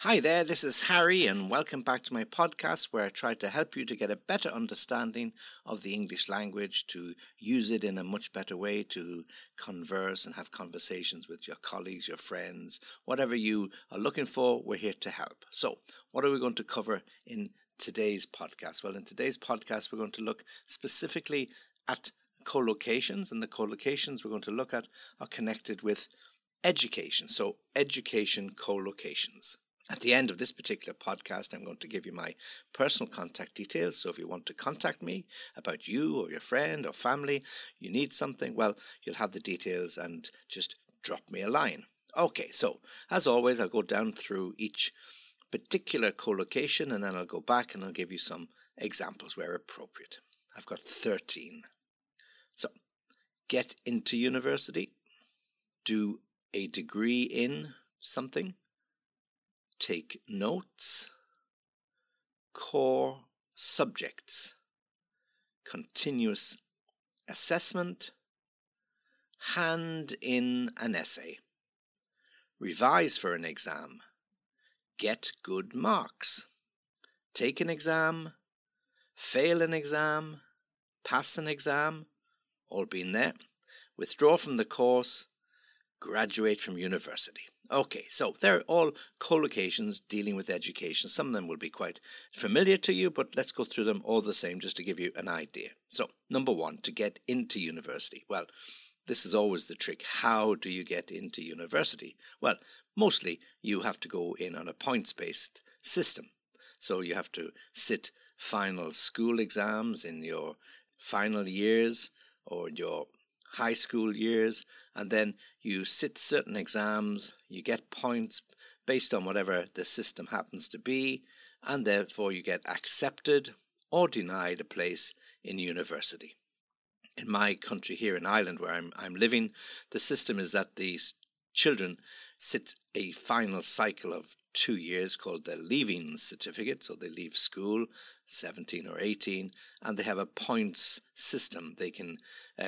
Hi there, this is Harry and welcome back to my podcast where I try to help you to get a better understanding of the English language, to use it in a much better way, to converse and have conversations with your colleagues, your friends, whatever you are looking for, we're here to help. So, what are we going to cover in today's podcast? Well, in today's podcast, we're going to look specifically at collocations, and the collocations we're going to look at are connected with education. So, education collocations. At the end of this particular podcast, I'm going to give you my personal contact details. So if you want to contact me about you or your friend or family, you need something, well, you'll have the details and just drop me a line. Okay, so as always, I'll go down through each particular collocation and then I'll go back and I'll give you some examples where appropriate. I've got 13. So, get into university, do a degree in something, take notes, core subjects, continuous assessment, hand in an essay, revise for an exam, get good marks, take an exam, fail an exam, pass an exam, all been there, withdraw from the course, graduate from university. Okay, so they're all collocations dealing with education. Some of them will be quite familiar to you, but let's go through them all the same just to give you an idea. So, number one, to get into university. Well, this is always the trick. How do you get into university? Well, mostly you have to go in on a points-based system. So you have to sit final school exams in your final years or your high school years, and then you sit certain exams, you get points based on whatever the system happens to be, and therefore you get accepted or denied a place in university. In my country here in Ireland where I'm living, the system is that these children sit a final cycle of 2 years called the leaving certificate, so they leave school 17 or 18, and they have a points system. They can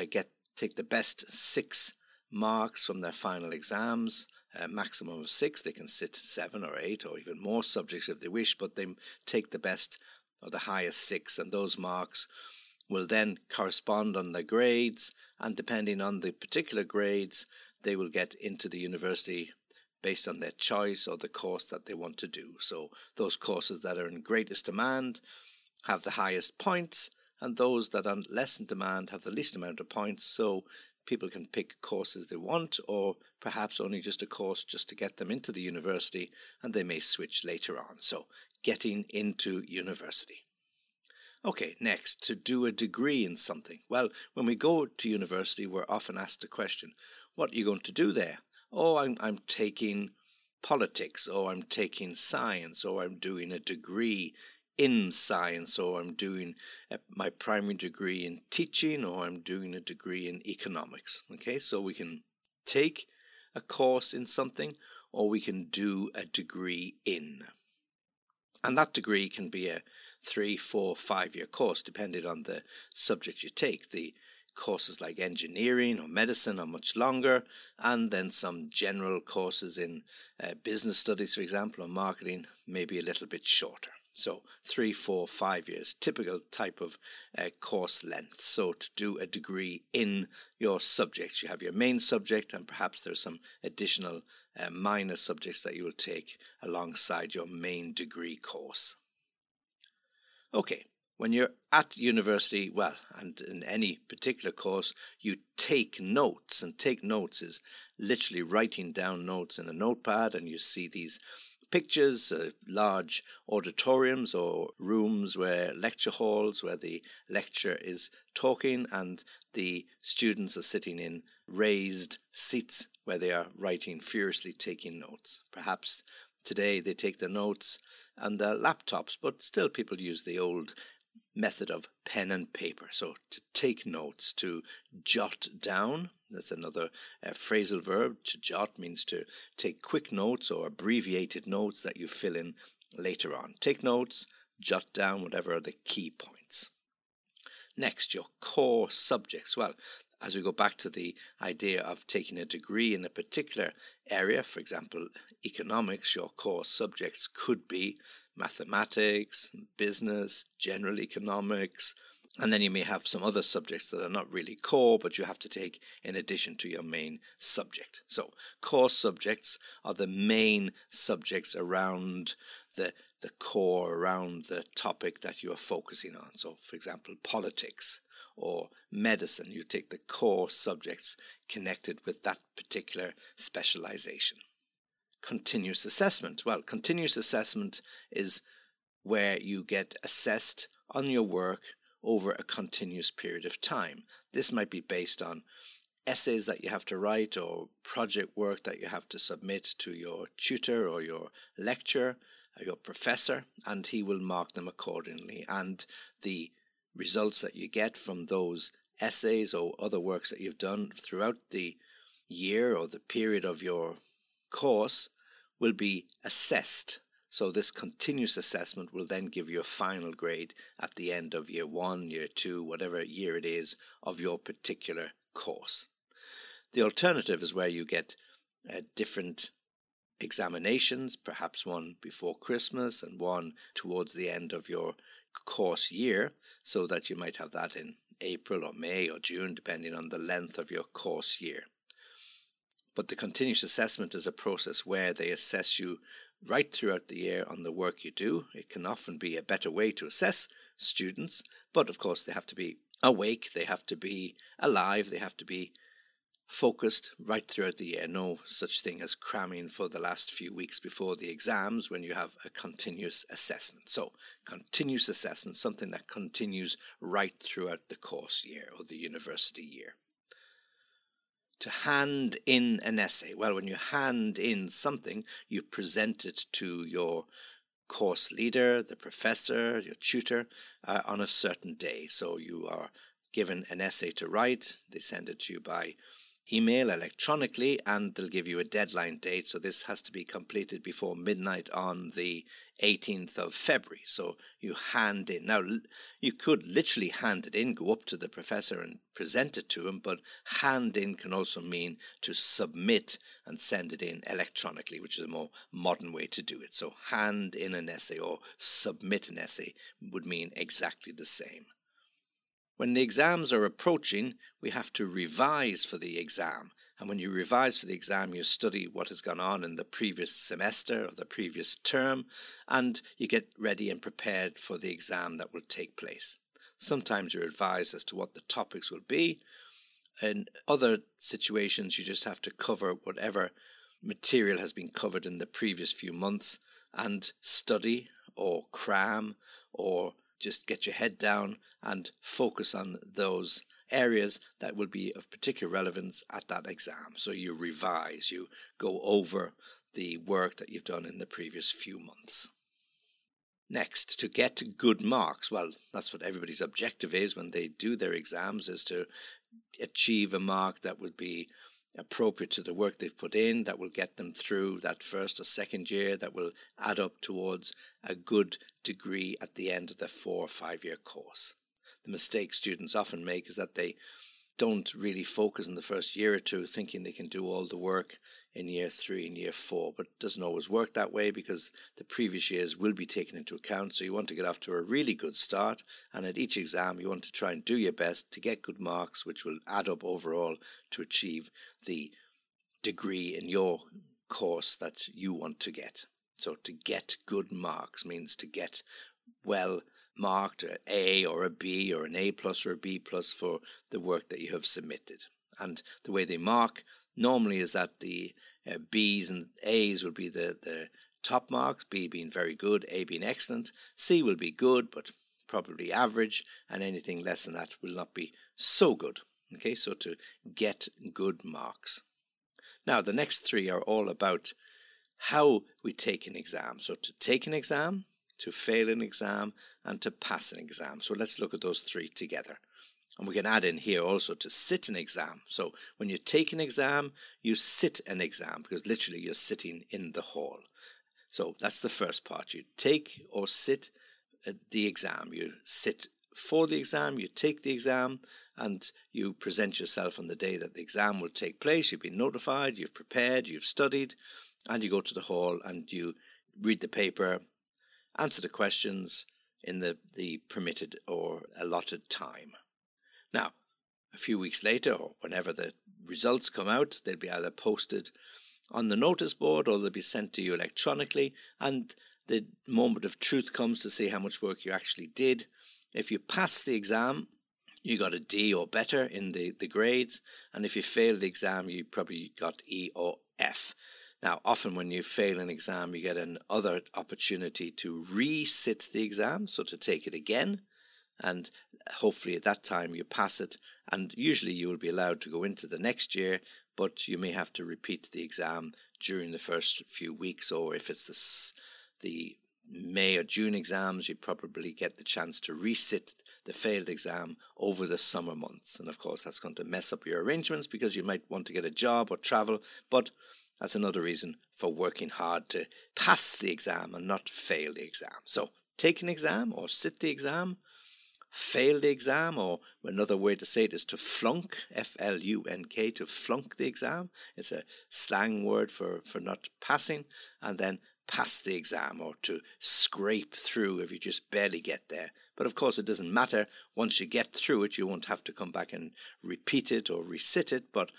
take the best 6 marks from their final exams, a maximum of 6. They can sit 7 or 8 or even more subjects if they wish, but they take the best or the highest 6, and those marks will then correspond on their grades, and depending on the particular grades, they will get into the university based on their choice or the course that they want to do. So those courses that are in greatest demand have the highest points, and those that are less in demand have the least amount of points, so people can pick courses they want, or perhaps only just a course just to get them into the university, and they may switch later on. So, getting into university. Okay, next, to do a degree in something. Well, when we go to university, we're often asked the question, what are you going to do there? Oh, I'm taking politics, or I'm taking science, or I'm doing a degree in science, or I'm doing my primary degree in teaching, or I'm doing a degree in economics. Okay, so we can take a course in something, or we can do a degree in. And that degree can be a 3, 4, 5-year course, depending on the subject you take. The courses like engineering or medicine are much longer, and then some general courses in business studies, for example, or marketing may be a little bit shorter. So 3, 4, 5 years, typical type of course length. So to do a degree in your subject, you have your main subject and perhaps there's some additional minor subjects that you will take alongside your main degree course. Okay, when you're at university, well, and in any particular course, you take notes, and take notes is literally writing down notes in a notepad, and you see these pictures, large auditoriums or rooms where lecture halls where the lecturer is talking and the students are sitting in raised seats where they are writing furiously, taking notes. Perhaps today they take the notes on their laptops, but still people use the old method of pen and paper. So to take notes, to jot down, that's another phrasal verb. To jot means to take quick notes or abbreviated notes that you fill in later on. Take notes, jot down whatever are the key points. Next, your core subjects. Well, as we go back to the idea of taking a degree in a particular area, for example, economics, your core subjects could be mathematics, business, general economics, and then you may have some other subjects that are not really core, but you have to take in addition to your main subject. So core subjects are the main subjects around the core, around the topic that you are focusing on. So, for example, politics or medicine, you take the core subjects connected with that particular specialization. Continuous assessment. Well, continuous assessment is where you get assessed on your work over a continuous period of time. This might be based on essays that you have to write or project work that you have to submit to your tutor or your lecturer or your professor, and he will mark them accordingly. And the results that you get from those essays or other works that you've done throughout the year or the period of your course will be assessed. So this continuous assessment will then give you a final grade at the end of year 1, year 2, whatever year it is of your particular course. The alternative is where you get different examinations, perhaps one before Christmas and one towards the end of your course year, so that you might have that in April or May or June, depending on the length of your course year. But the continuous assessment is a process where they assess you right throughout the year on the work you do. It can often be a better way to assess students, but of course they have to be awake, they have to be alive, they have to be focused right throughout the year. No such thing as cramming for the last few weeks before the exams when you have a continuous assessment. So continuous assessment, something that continues right throughout the course year or the university year. To hand in an essay. Well, when you hand in something, you present it to your course leader, the professor, your tutor, on a certain day. So you are given an essay to write. They send it to you by email, electronically, and they'll give you a deadline date. So this has to be completed before midnight on the 18th of February. So you hand in. Now, you could literally hand it in, go up to the professor and present it to him, but hand in can also mean to submit and send it in electronically, which is a more modern way to do it. So hand in an essay or submit an essay would mean exactly the same. When the exams are approaching, we have to revise for the exam. And when you revise for the exam, you study what has gone on in the previous semester or the previous term, and you get ready and prepared for the exam that will take place. Sometimes you're advised as to what the topics will be. In other situations, you just have to cover whatever material has been covered in the previous few months and study or cram or just get your head down and focus on those areas that will be of particular relevance at that exam. So you revise, you go over the work that you've done in the previous few months. Next, to get good marks. Well, that's what everybody's objective is when they do their exams, is to achieve a mark that would be appropriate to the work they've put in, that will get them through that first or second year, that will add up towards a good degree at the end of the 4 or 5 year course. The mistake students often make is that they don't really focus in the first year or two thinking they can do all the work in year 3 and year 4, but it doesn't always work that way because the previous years will be taken into account. So you want to get off to a really good start, and at each exam you want to try and do your best to get good marks, which will add up overall to achieve the degree in your course that you want to get. So to get good marks means to get well marked, an A or a B or an A plus or a B plus for the work that you have submitted. And the way they mark normally is that the B's and A's will be the top marks, B being very good, A being excellent, C will be good but probably average, and anything less than that will not be so good. Okay, so to get good marks. Now the next 3 are all about how we take an exam. So to take an exam, to fail an exam, and to pass an exam. So let's look at those 3 together. And we can add in here also to sit an exam. So when you take an exam, you sit an exam, because literally you're sitting in the hall. So that's the first part. You take or sit the exam. You sit for the exam, you take the exam, and you present yourself on the day that the exam will take place. You've been notified, you've prepared, you've studied, and you go to the hall and you read the paper, answer the questions in the permitted or allotted time. Now, a few weeks later, or whenever the results come out, they'll be either posted on the notice board or they'll be sent to you electronically, and the moment of truth comes to see how much work you actually did. If you pass the exam, you got a D or better in the grades, and if you failed the exam, you probably got E or F. Now, often when you fail an exam, you get another opportunity to resit the exam, so to take it again, and hopefully at that time you pass it, and usually you will be allowed to go into the next year, but you may have to repeat the exam during the first few weeks, or if it's the May or June exams, you probably get the chance to resit the failed exam over the summer months. And of course, that's going to mess up your arrangements because you might want to get a job or travel, but that's another reason for working hard to pass the exam and not fail the exam. So take an exam or sit the exam, fail the exam, or another way to say it is to flunk, F-L-U-N-K, to flunk the exam. It's a slang word for not passing, and then pass the exam, or to scrape through if you just barely get there. But of course, it doesn't matter. Once you get through it, you won't have to come back and repeat it or resit it, but,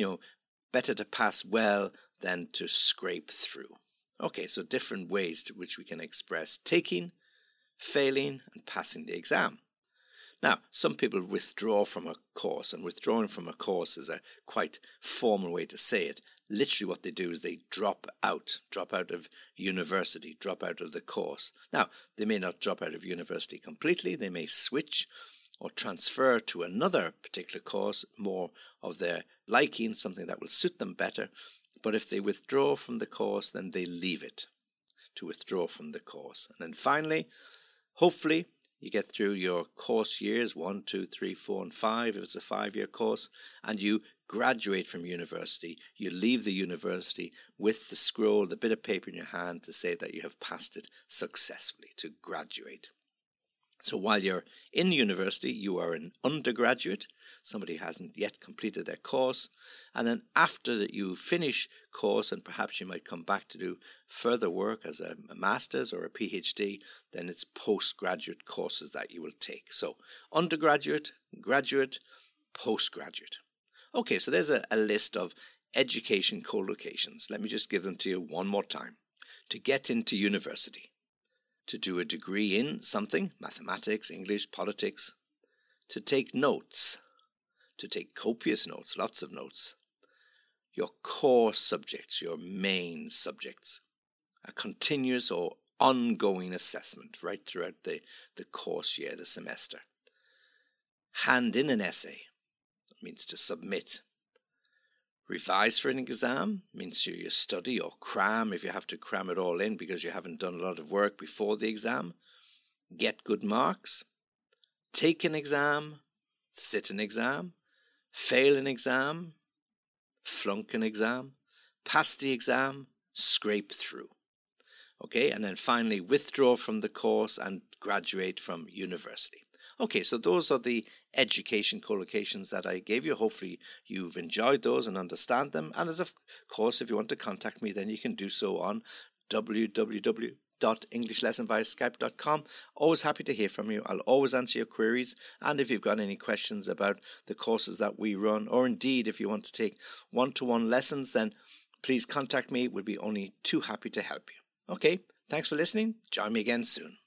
better to pass well than to scrape through. Okay, so different ways to which we can express taking, failing, and passing the exam. Now, some people withdraw from a course, and withdrawing from a course is a quite formal way to say it. Literally what they do is they drop out of university, drop out of the course. Now, they may not drop out of university completely. They may switch or transfer to another particular course, more of their liking, something that will suit them better. But if they withdraw from the course, then they leave it to withdraw from the course. And then finally, hopefully, you get through your course years, 1, 2, 3, 4, and 5, if it's a 5-year course, and you graduate from university. You leave the university with the scroll, the bit of paper in your hand to say that you have passed it successfully, to graduate. So while you're in university, you are an undergraduate, somebody who hasn't yet completed their course. And then after that you finish course, and perhaps you might come back to do further work as a master's or a PhD, then it's postgraduate courses that you will take. So undergraduate, graduate, postgraduate. Okay, so there's a list of education co-locations. Let me just give them to you one more time. To get into university. To do a degree in something, mathematics, English, politics. To take notes. To take copious notes, lots of notes. Your core subjects, your main subjects. A continuous or ongoing assessment right throughout the course year, the semester. Hand in an essay. That means to submit. Revise for an exam means you study or cram if you have to cram it all in because you haven't done a lot of work before the exam. Get good marks. Take an exam. Sit an exam. Fail an exam. Flunk an exam. Pass the exam. Scrape through. Okay, and then finally withdraw from the course and graduate from university. Okay, so those are the education collocations that I gave you. Hopefully you've enjoyed those and understand them. And as of course, if you want to contact me, then you can do so on www.englishlessonvia.skype.com. Always happy to hear from you. I'll always answer your queries. And if you've got any questions about the courses that we run, or indeed if you want to take one-to-one lessons, then please contact me. We'll be only too happy to help you. Okay, thanks for listening. Join me again soon.